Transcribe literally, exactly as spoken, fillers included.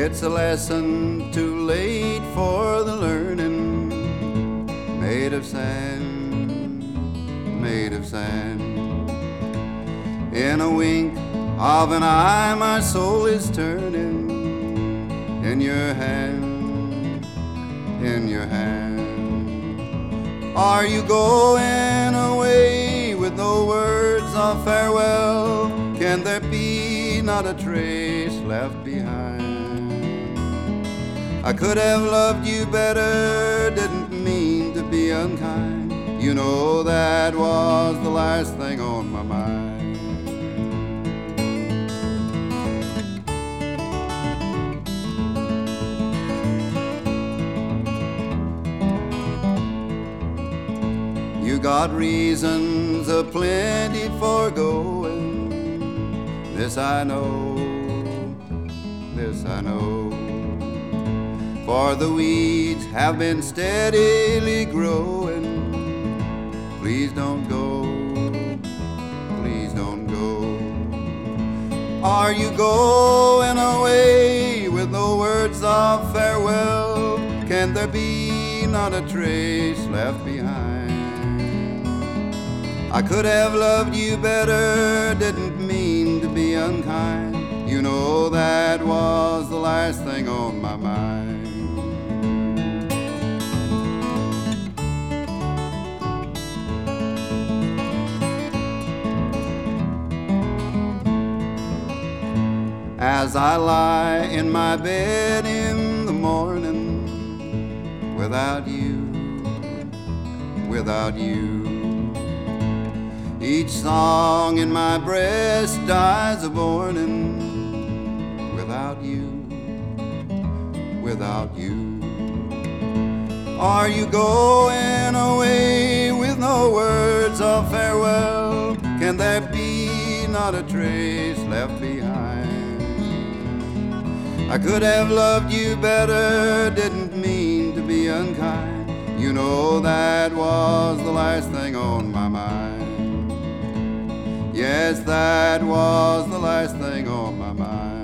It's a lesson too late for the learning. Made of sand, made of sand. In a wink of an eye my soul is turning. In your hand, in your hand. Are you going away with no words of farewell? Can there be not a trace left behind? I could have loved you better, didn't mean to be unkind. You know that was the last thing on my mind. You got reasons aplenty for going. This I know, this I know. For the weeds have been steadily growing. Please don't go, please don't go. Are you going away with no words of farewell? Can there be not a trace left behind? I could have loved you better, didn't mean to be unkind. You know that was the last thing on my mind. As I lie in my bed in the morning, without you, without you, each song in my breast dies a mourning. Without you, without you. Are you going away with no words of farewell? Can there be not a trace left behind? I could have loved you better, didn't mean to be unkind. You know that was the last thing on my mind. Yes, that was the last thing on my mind.